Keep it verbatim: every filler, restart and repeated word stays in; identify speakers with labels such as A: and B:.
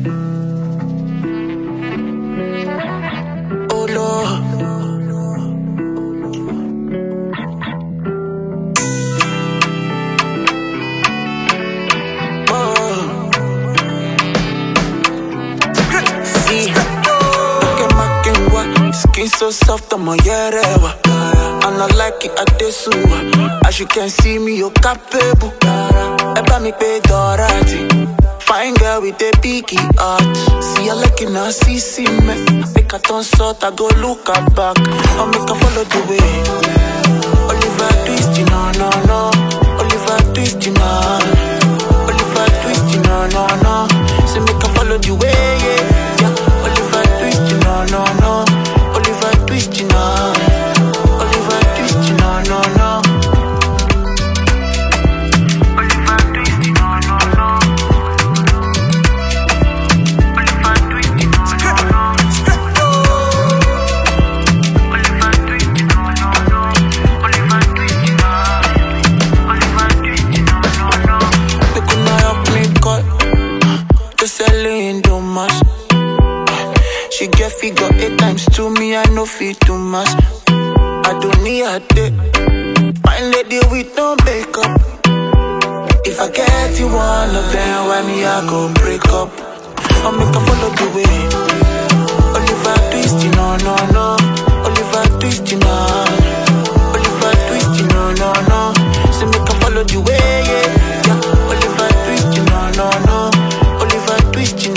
A: Oh Lord. Skin so soft, I'm a yerewa. And I like it at the sewer. As you can see me, you're capable. Eba mi pe dorati. Fine girl with a biggie heart. See I like it now, see, see me. Make a turn sort, I go look her back. I'll make her follow the way. Oliver Twist, you know, no, no. Oliver Twist, you know. Oliver Twist, you know, no, no. So make her follow the way, yeah. Yeah. Oliver Twist, you know, no, no. Oliver Twist, you know. Oliver Twist, you know, no, no. Oliver Twist, you know, no, no. Oliver Twist, you know, no, no. Oliver Twist, you know, no, no. Oliver Twist, you know. Oliver Twist, you know, no, no. They could not help me cut. The selling too much. She get figure eight times to me, I know fit too much. I don't need a day. Fine lady with no makeup. If I get you one of them, why me I go break up? I'll make her follow the way. Oliver Twist, you know, no, no. Oliver Twist, you know. Oliver Twist, you know, no, no. So make her follow the way, yeah, yeah. Oliver Twist, you know, no, no. Oliver Twist, you know.